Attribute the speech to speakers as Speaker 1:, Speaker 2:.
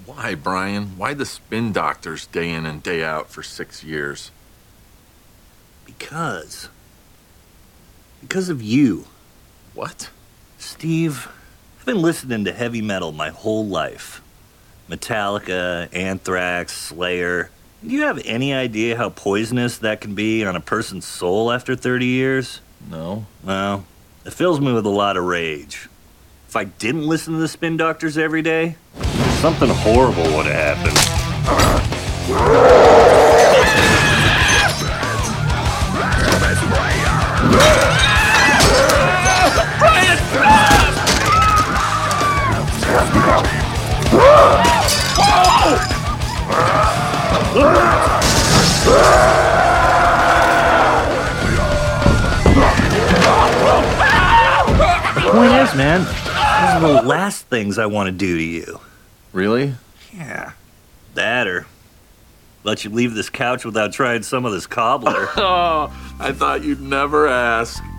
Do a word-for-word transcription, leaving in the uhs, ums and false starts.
Speaker 1: Why, Brian? Why the spin doctors day in and day out for six years?
Speaker 2: Because. Because of you.
Speaker 1: What?
Speaker 2: Steve, I've been listening to heavy metal my whole life. Metallica, Anthrax, Slayer. Do you have any idea how poisonous that can be on a person's soul after thirty years?
Speaker 1: No.
Speaker 2: Well, it fills me with a lot of rage. If I didn't listen to the Spin Doctors every day, something horrible would have happened.
Speaker 3: Brian,
Speaker 2: The point is, man, those are the last things I want to do to you.
Speaker 1: Really?
Speaker 2: Yeah. That or let you leave this couch without trying some of this cobbler.
Speaker 1: Oh, I thought you'd never ask.